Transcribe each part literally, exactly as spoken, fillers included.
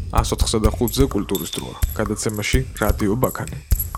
one hundred four ზე კულტურის დროა. გადაცემაში რადიო ბაქანი.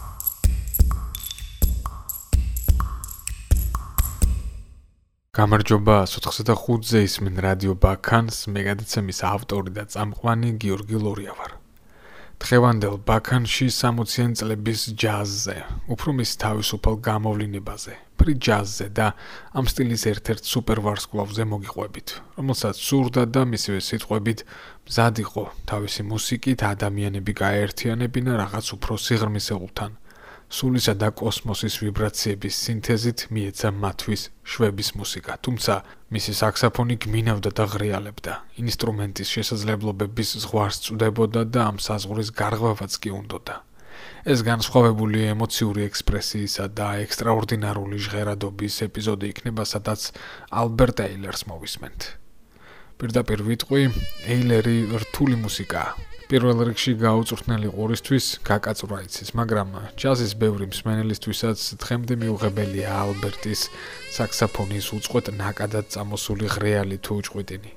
გამარჯობა, one hundred four ზე ისმენ რადიო ბაქანს, მე გადაცემის ავტორი და წამყვანი გიორგი ლორია ვარ. დღევანდელ ბაქანში სამოციან წლების ჯაზზე, უფრო მის თავისუფალ გამოვლინებაზე, ფრი ჯაზზე და ამ სტილის ერთ-ერთ სუპერ ვარსკვლავზე მოგიყვებით, რომელსაც სურდა და მისივე სიტყვებით მზად იყო თავისი მუსიკით ადამიანები გაეერთიანებინა რაღაც უფრო სიღრმისეულთან. სულისა და კოსმოსის ვიბრაციების სინთეზით მიეცა მათთვის შვების მუსიკა, თუმცა მისი საქსაფონი გმინავდა და ღრიალებდა, ინსტრუმენტის შესაძლებლობების ზღვარს წვდებოდა და ამ საზღვრის გარღვევაც კი უნდოდა. ეს განსხვავებული ემოციური ექსპრესიისა და ექსტრაორდინარული ჟღერადობის ეპიზოდი იქნება, სადაც ალბერტ ეილერს მოვისმენთ. პირდაპირ ვიტყვი, ეილერი რთული მუსიკაა. პირველ რიგში გაუწვრთნელი ყურისთვის გაკაწვრა იცის, მაგრამ ჯაზის ბევრი მსმენელისთვისაც დღემდე მიუღებელია ალბერტის საქსაფონის უწყვეტ ნაკადად წამოსული ღრიალი თუ ჭყვიტინი.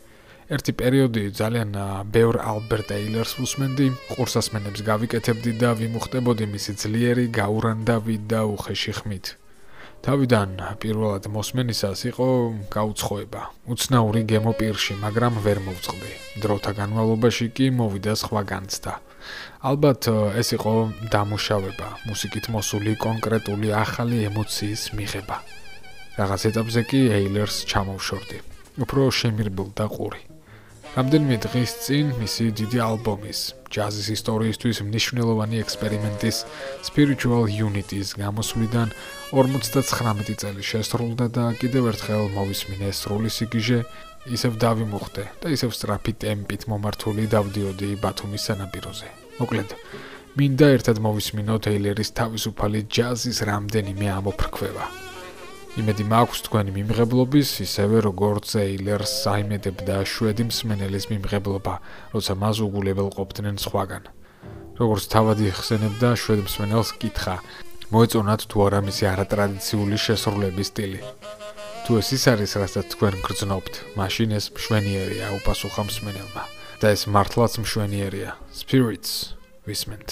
ერთი პერიოდი ძალიან ბევრ ალბერტ ეილერს ვუსმენდი, ყურსასმენებს გავიკეთებდი და ვიმუხტებოდი მისი ძლიერი, გაურანდავი და უხეში ხმით. თავიდან პირველად მოსმენისას იყო გაუცხოება, უცნაური გემო პირში, მაგრამ ვერ მოვწყდი. დროთა განმავლობაში კი მოვიდა სხვა განცდა. ალბათ ეს იყო დამუშავება, მუსიკით მოსული კონკრეტული ახალი ემოციის მიღება. რაღაც ეტაპზე კი ეილერს ჩამოვშორდი. უფრო შემირბილდა ყური. რამდენიმე დღის წინ მისი დიდი ალბომის, ჯაზის ისტორიისთვის მნიშვნელოვანი ექსპერიმენტის Spiritual Unity-ის გამოსვლიდან ორმოცდაცხრამეტი წელი შესრულდა და კიდევ ერთხელ მოვისმინე სრული სიგიჟე, ისევ დავიმუხტე და ისევ სწრაფი ტემპით მომართული დავდიოდი ბათუმის სანაპიროზე. მოკლედ, მინდა ერთად მოვისმინოთ ეილერის თავისუფალი ჯაზის რამდენიმე ამოფრქვევა. იმედი მაქვს თქვენი მიმღებლობის, ისევე როგორც ეილერს საიმედებდა შვედი მსმენელის მიმღებლობა, როცა მას უგულებელყოფდნენ სხვაგან. როგორც თავად იხსენებდა შვედ მსმენელს კითხა, მოეწონათ თუ არა მისი არატრადიციული შესრულების სტილი. თუ ეს ის არის, რასაც თქვენ გრძნობთ, მაშინ ეს მშვენიერია, უპასუხა მსმენელმა. და ეს მართლაც მშვენიერია. Spirits, ვისმენთ.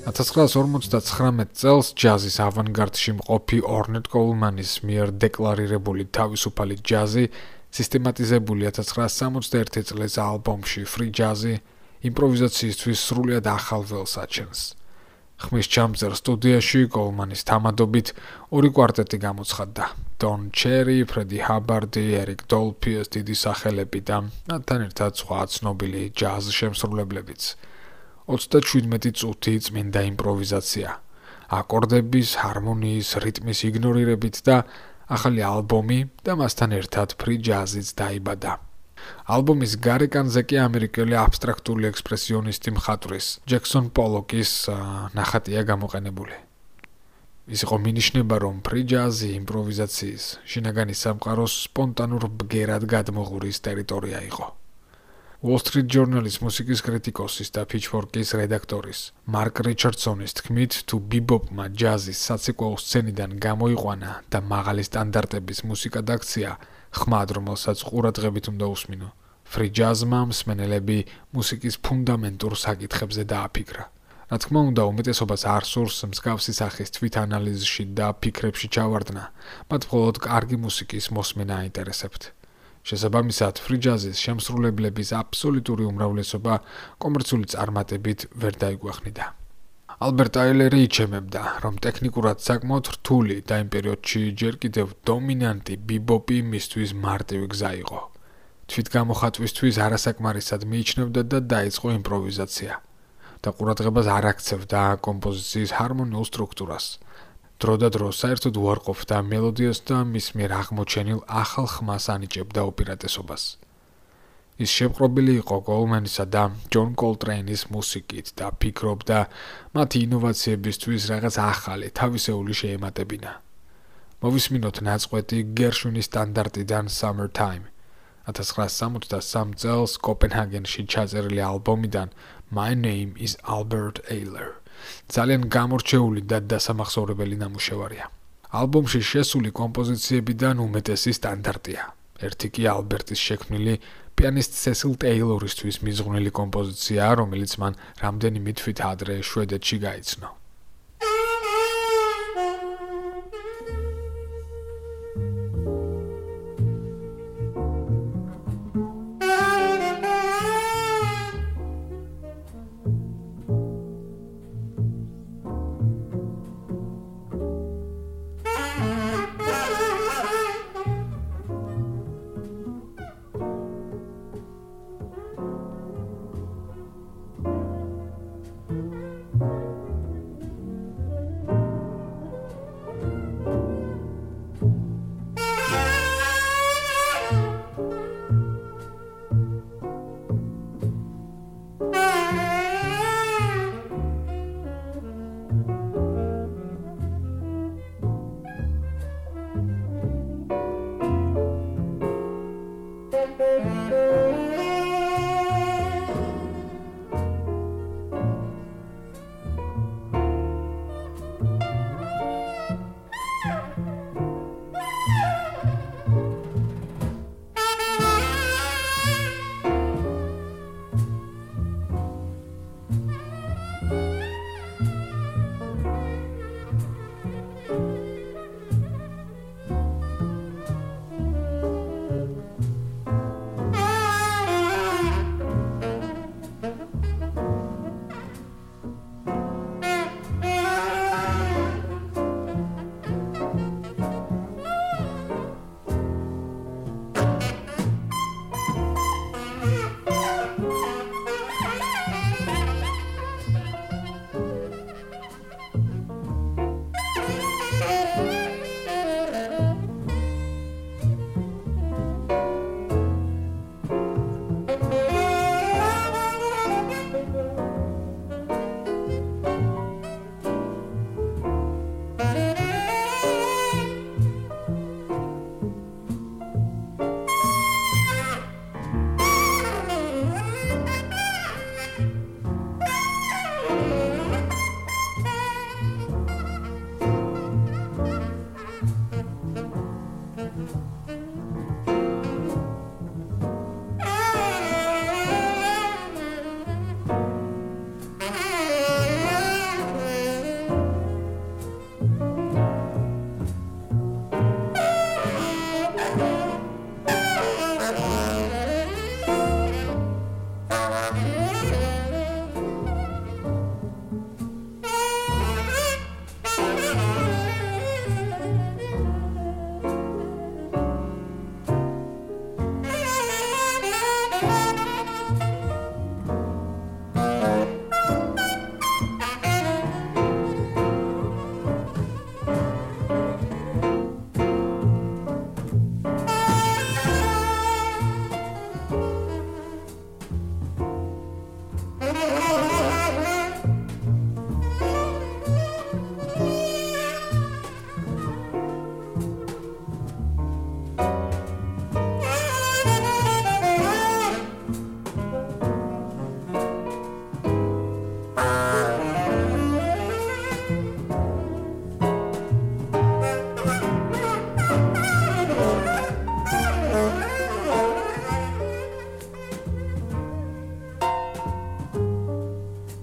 ათას ცხრაასი ორმოცდათხრამეტ წელს ჯაზის ავანგარდში მყოფი ორნეტ კოულმანის მიერ დეკლარირებული თავისუფალი ჯაზი სისტემატიზებული ათას ცხრაასი სამოცდაერთი წლის ალბომში Free Jazz-ი იმპროვიზაციისთვის სრულიად ახალ ველს აჩენს. ხმის ჩამწერ სტუდიაში კოულმანის თამადობით ორი კვარტეტი გამოცხადდა. Don Cherry, Freddie Hubbard, Eric Dolphy, დიდი სახელები და მათთან ერთად სხვა ცნობილი ჯაზ შემსრულებლებიც. ოცდაჩვიდმეტი წუთი წმინდა იმპროვიზაცია. აკორდების, ჰარმონიის, რიტმის იგნორირებით და ახალი ალბომი და მასთან ერთად Free Jazz-იც დაიბადა. ალბომის გარეკანზე კი ამერიკელი აბსტრაქტული ექსპრესიონისტი მხატვრის ჯექსონ პოლოკის ნახატია გამოყენებული. ის იყო მინიშნება, რომ Free Jazz-ი იმპროვიზაციის, შინაგანი სამყაროს სპონტანურ ბგერად გადმოღურის ტერიტორია იყო. Wall Street Journal-ის მუსიკის კრიტიკოსის და Pitchfork-ის რედაქტორის მარკ რიჩარდსონის თქმით, თუ ბიბოპმა ჯაზის საცეკვაო სცენიდან გამოიყვანა და მაღალი სტანდარტების მუსიკა დაქცია, ხმად, რომელსაც ყურადღებით უნდა უსმინო. Free Jazz-მა მსმენელები მუსიკის ფუნდამენტურ საკითხებზე დააფიქრა. რა თქმა უნდა, უმეტესობას არ სურს მსგავსი სახის თვითანალიზში და ფიქრებში ჩავარდნა, მათ მხოლოდ კარგი მუსიკის მოსმენა აინტერესებთ. შესაბამისად, Free Jazz-ის შემსრულებლების აბსოლუტური უმრავლესობა კომერციული წარმატებით ვერ დაიგვახნიდა. ალბერტ აილერი იჩემებდა, რომ ტექნიკურად საკმაოდ რთული და იმ პერიოდში ჯერ კიდევ დომინანტი ბიბოპი მისთვის მარტივი გზა იყო. თვითგამოხატვისთვის არასაკმარისად მიიჩნევდა და დაიწყო იმპროვიზაცია. და ყურადღებას არ აქცევდა კომპოზიციის ჰარმონიულ სტრუქტურას. დრო და დრო საერთოდ უარყოფდა მელოდიას და მის მიერ აღმოჩენილ ახალ ხმას ანიჭებდა უპირატესობას. ის შეპყრობილი იყო კოულმანისა და ჯონ კოლტრეინის მუსიკით და ფიქრობდა, მათი ინოვაციებისთვის რაღაც ახალი თავისეული შეემატებინა. მოვისმინოთ ნაწყვეტი გერშვინის სტანდარტიდან Summertime. ათას ცხრაასი სამოცდასამი წელს კოპენჰაგენში ჩაწერილი ალბომიდან My Name is Albert Ayler. ძალიან გამორჩეული და დასამახსოვრებელი ნამუშევარია. ალბომში შესული კომპოზიციებიდან უმეტესი სტანდარტია. ერთი კი ალბერტის შექმნილი პიანისტ სესილ ტეილორისთვის მიზღვნილი კომპოზიციაა, რომელიც მან რამდენიმე თვით ადრე შვედეთში გაიცნო.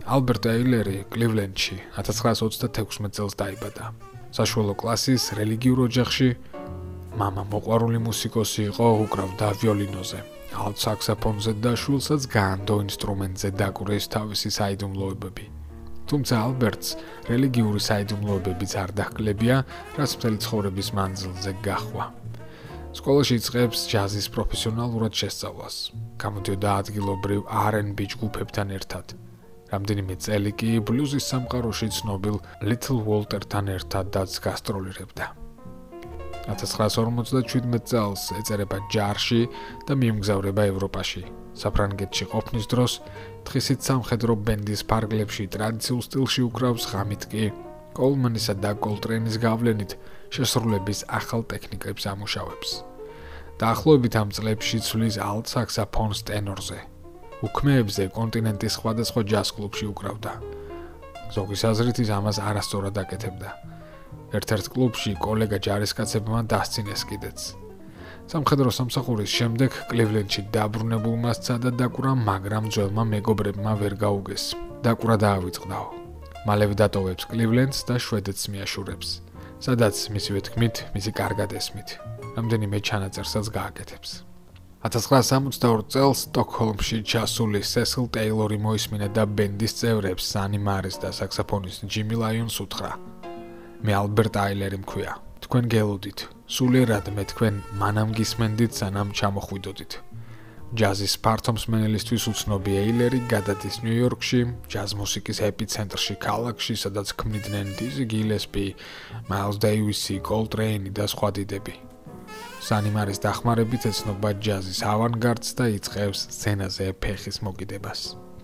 ალბერტ ეილერი კლივლენდში ათას ცხრაასი ოცდათექვსმეტ წელს დაიბადა. საშუალო კლასის რელიგიურ ოჯახში მამა მოყვარული მუსიკოსი იყო, უკრავდა ვიოლინოზე, ალტ საქსოფონზე და შვილსაც გაანდო ინსტრუმენტზე დაკვრის თავისი საიდუმლოებები. თუმცა ალბერტს რელიგიური საიდუმლოებებიც არ დაჰკლებია, რაც მთელი ცხოვრების მანძილზე გაჰყვა. სკოლაში იწყებს ჯაზის პროფესიონალურად შესწავლას. გამოდიოდა ადგილობრივ არ εν ბი ჯგუფებთან ერთად. რამდენიმე წელი კი ბლუზის სამყაროში ცნობილ Little Walter-თან ერთადაც გასტროლირებდა. ათას ცხრაასი ორმოცდაშვიდმეტ წელს ეწერება ჯარში და მიემგზავრება ევროპაში. საფრანგეთში ყოფნის დროს დღისით სამხედრო ბენდის ფარგლებში ტრადიციულ სტილში უკრავს, ღამით კი კოლმანისა და კოლტრეინის გავლენით შესრულების ახალ ტექნიკებს ამუშავებს. დაახლოებით ამ წლებში ცვლის ალტ საქსოფონს ტენორზე. უქმეებზე კონტინენტის სხვადასხვა ჯაზ კლუბში უკრავდა. ზოგის აზრით ის ამას არასწორად აკეთებდა. ერთ-ერთ კლუბში კოლეგა ჯარისკაცებმა დასცინეს კიდეც. სამხედრო სამსახურის შემდეგ კლივლენდში დაბრუნებულმა სცადა დაკვრა, მაგრამ ძველმა მეგობრებმა ვერ გაუგეს. დაკვრა დაავიწყდაო. მალევე დატოვებს კლივლენდს და შვედეთს მიაშურებს, სადაც მისივე თქმით, მისი კარგად ესმით. რამდენიმე ჩანაწერსაც გააკეთებს. ათას ცხრაასი სამოცდაორი წელს სტოკჰოლმში ჩასული სესილ ტეილორი მოისმინა და ბენდის წევრებს სანი მარის და საქსოფონისტ ჯიმი ლაიონს უთხრა: მე ალბერტ აილერი მქვია. თქვენ გელოდით, სულიერად მე თქვენ მანამ გისმენდით, სანამ ჩამოხვიდოდით. ჯაზის ფართო მსმენელისთვის უცნობი ეილერი გადადის ნიუ-იორკში, ჯაზ მუსიკის ეპიცენტრში ქალაქში, სადაც ქმნიდნენ დიზი გილესპი, მაილს დეივისი, კოლტრეინი და სხვა დიდები. სანი მარის დახმარებით ეცნობა ჯაზის ავანგარდს და იწყებს სცენაზე ფეხის მოკიდებას.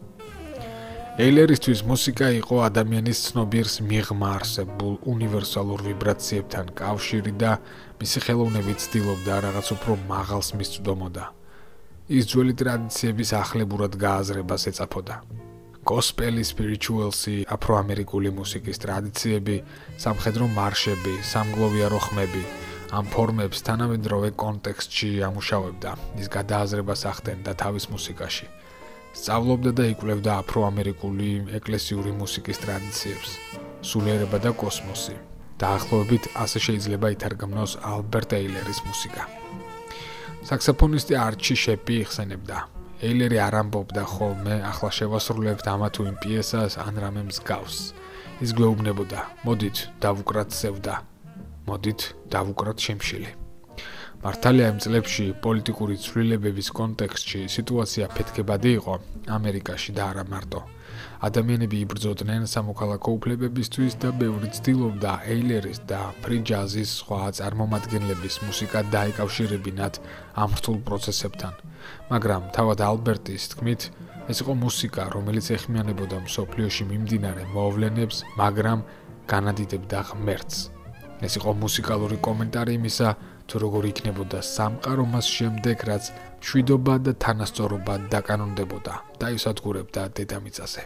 ეილერისთვის მუსიკა იყო ადამიანის ცნობიერს მიღმა არსებულ უნივერსალურ ვიბრაციებთან კავშირი და მისი ხელოვნებით ცდილობდა რაღაც უფრო მაღალს მისწვდომოდა. ის ძველი ტრადიციების ახლებურად გააზრებას ეწაფოდა. გოსპელი, სპირიჩუელსი, აფროამერიკული მუსიკის ტრადიციები, სამხედრო მარშები, სამგლოვიარო ხმები, ამ ფორმებს თანამედროვე კონტექსტში ამუშავებდა. ის გადააზრებას ახდენდა თავის მუსიკაში. სწავლობდა და იკვლევდა აფროამერიკული ეკლესიური მუსიკის ტრადიციებს, სულიერება და კოსმოსი. დაახლოებით ასე შეიძლება ითარგმნოს ალბერტ ეილერის მუსიკა. საქსოფონისტი არჩი შეპი იხსენებდა: ეილერი არ ამბობდა ხოლმე, ახლა შევასრულებთ ამა თუ იმ პიესას ან რამე მსგავს. ის გვეუბნებოდა: მოდით, დავუკრათ სევდა. მოდით, დავუკრათ შემშილი. მართალია იმ წლებში პოლიტიკური ცვლილებების კონტექსტში სიტუაცია ფეთქებადი იყო ამერიკაში და არა მარტო. ადამიანები იბრძოდნენ სამოქალაქო უფლებებისთვის და ბევრი ცდილობდა ეილერის და ფრი ჯაზის სხვა წარმომადგენლების მუსიკა დაეკავშირებინათ ამ რთულ პროცესებთან. მაგრამ თავად ალბერტის თქმით, ეს იყო მუსიკა, რომელიც ეხმიანებოდა მსოფლიოში მიმდინარე მოვლენებს, მაგრამ განადიდებდა ღმერთს. ეს იყო მუსიკალური კომენტარი იმისა, თუ როგორ იქნებოდა სამყარო მას შემდეგ, რაც მშვიდობა და თანასწორობა დაკანონდებოდა და ისადგურებდა დედამიწაზე.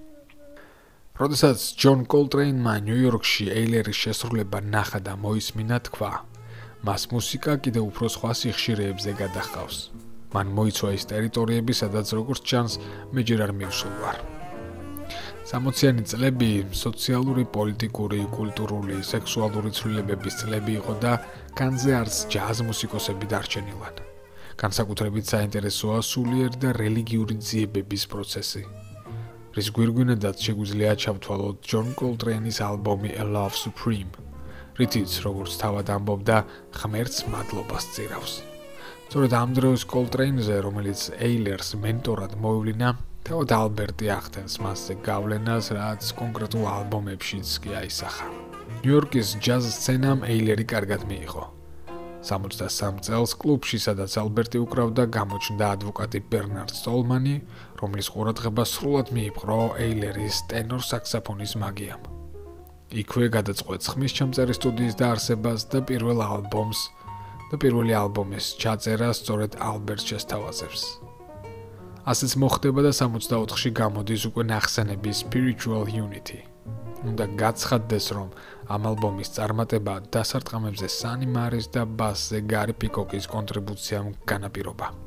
როდესაც ჯონ კოლტრეინმა ნიუ-იორკში ეილერის შესრულება ნახა და მოისმინა, თქვა: მას მუსიკა კიდევ უფრო სხვა სიხშირეებზე გადაჰყავს. მან მოიცვა ის ტერიტორიები, სადაც როგორც ჩანს, მე ჯერ არ მივსულ ვარ. სამოციანი წლები სოციალური, პოლიტიკური, კულტურული, სექსუალური ცვლილებების წლები იყო და განზე არც ჯაზ მუსიკოსები დარჩენილან. განსაკუთრებით საინტერესოა სულიერ და რელიგიური ძიებების პროცესი. რის გვირგვინადაც შეგვიძლია ჩავთვალოთ ჯონ კოლტრეინის ალბომი A Love Supreme, რითიც, როგორც თავად ამბობდა, ღმერთს მადლობას წირავს. სწორედ ამ დროს კოლტრეინზე, რომელიც ეილერს მენტორად მოევლინა, თავად ალბერტი ახდენს მასზე გავლენას, რაც კონკრეტულ ალბომებშიც კი აისახა. ნიუ-იორკის ჯაზ სცენამ ეილერი კარგად მიიღო. სამოცდასამ წელს კლუბში, სადაც ალბერტი უკრავდა, გამოჩნდა ადვოკატი ბერნარდ სტოლმანი, რომლის ყურადღება სრულად მიიპყრო ეილერის ტენორ საქსოფონის მაგიამ. იქვე გადაწყვეტს ხმის ჩამწერი სტუდიის დაარსებას და პირველ ალბომს და პირველი ალბომის ჩაწერა სწორედ ალბერტს შესთავაზებს. ასეც მოხდება და სამოცდაოთხში გამოდის უკვე ნახსენები Spiritual Unity. უნდა გაცხადდეს, რომ ამ ალბომის წარმატება დასარტყამებზე სანი მარის და ბასზე გარი პიკოკის კონტრიბუციამ განაპირობა.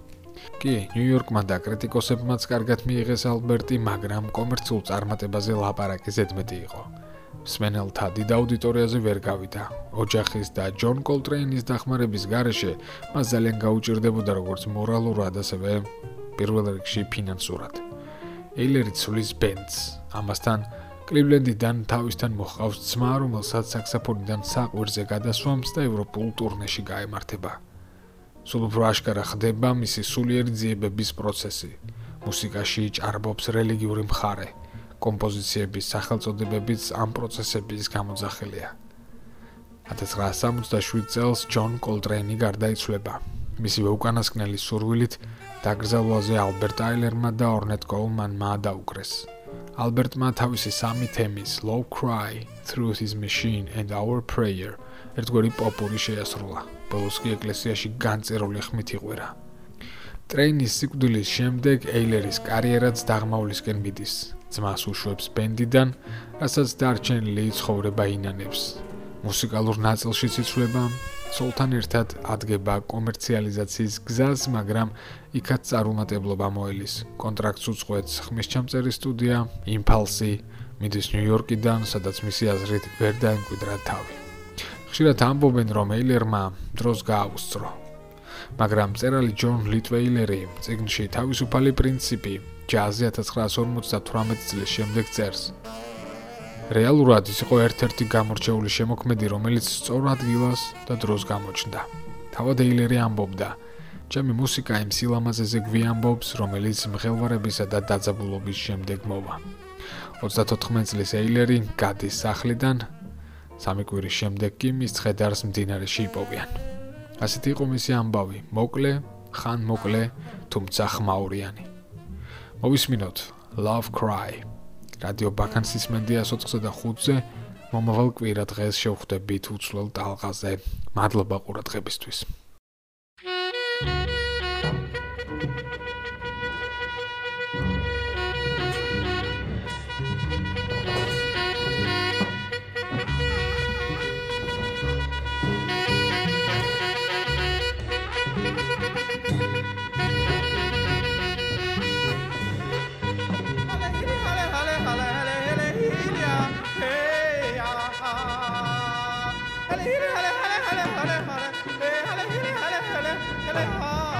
კი, ნიუ-იორკმა და კრიტიკოსებმაც კარგად მიიღეს ალბერტი, მაგრამ კომერციულ წარმატებაზე ლაპარაკი ზედმეტი იყო. მსმენელთა დიდ აუდიტორიაზე ვერ გავიდა. ოჯახის და ჯონ კოლტრეინის დახმარების გარეშე მას ძალიან გაუჭირდებოდა როგორც მორალურად, ასევე პირველ რიგში ფინანსურად. ეილერი ცვლის ბენდს. ამასთან კლივლენდიდან თავისთან მოჰყავს ძმა, რომელსაც საქსაფონიდან საყვირზე გადასვამს და ევროპულ ტურნეში გაემართება. სულ უფრო აშკარა ხდება მისი სულიერი ძიებების პროცესი. მუსიკაში ჭარბობს რელიგიური მხარე. კომპოზიციების სახელწოდებებიც ამ პროცესების გამოძახილია. ათას ცხრაასი სამოცდაშვიდ წელს ჯონ კოლტრეინი გარდაიცვლება. მისივე უკანასკნელი სურვილით დაკრძალვაზე ალბერტ აილერმა და ორნეტ კოულმანმა დაუკრეს. ალბერტმა თავისი სამი თემის Low Cry, Through His Machine and Our Prayer ერთგვარი პოპური შეასრულა. ბოლოს კი ეკლესიაში განწერული ხმით იყვერა. ტრეინის სიკვდილის შემდეგ ეილერის კარიერაც დაღმავლისკენ მიდის. ძმას უშვებს ბენდიდან, რასაც დარჩენილი ცხოვრება ინანებს. მუსიკალურ ნაწილშიც იცვლება, ცოლთან ერთად ადგება კომერციალიზაციის გზას, მაგრამ იქაც წარუმატებლობა მოელის. კონტრაქტს უწყვეტს ხმისჩამწერი სტუდია, იმპალსი, მიდის ნიუ-იორკიდან, სადაც მისი აზრით ვერ დაემკვიდრა თავი. ხშირად ამბობენ, რომ ეილერმა დროს გააუსწრო. მაგრამ მწერალი ჯონ ლიტვეილერი წიგნში თავისუფალი პრინციპი ჯაზი ათას ცხრაასი ორმოცდათვრამეტი წლის შემდეგ წერს. რეალურად ის იყო ერთ-ერთი გამორჩეული შემოქმედი, რომელიც სწორ ადგილას და დროს გამოჩნდა. თავად ეილერი ამბობდა, ჩემი მუსიკა იმ სილამაზეზე გვიამბობს, რომელიც მღელვარებისა და დაძაბულობის შემდეგ მოვა. ოცდაოთხმეტი წლის ეილერი გადის სახლიდან, სამი კვირის შემდეგ კი მის ცხედარს მდინარეში იპოვიან. ასეთი იყო მისი ამბავი, მოკლე, ხან მოკლე, თუმცა ხმაურიანი. მოვისმინოთ Love Cry. რადიო ბაქანსის მენდიას ოთხზე და ხუთზე მომავალ კვირა დღეს შევხვდებით უცვლელ ტალღაზე. მადლობა ყურადღებისთვის. Hale, hale, hale, hale, hale, hale, hale, hale, hale, hale, hale, hale, hale.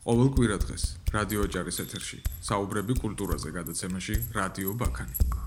ყოველ კვირა დღეს რადიო ოჯახის ეთერში საუბრები კულტურაზე გადაცემაში რადიო ბაქანი.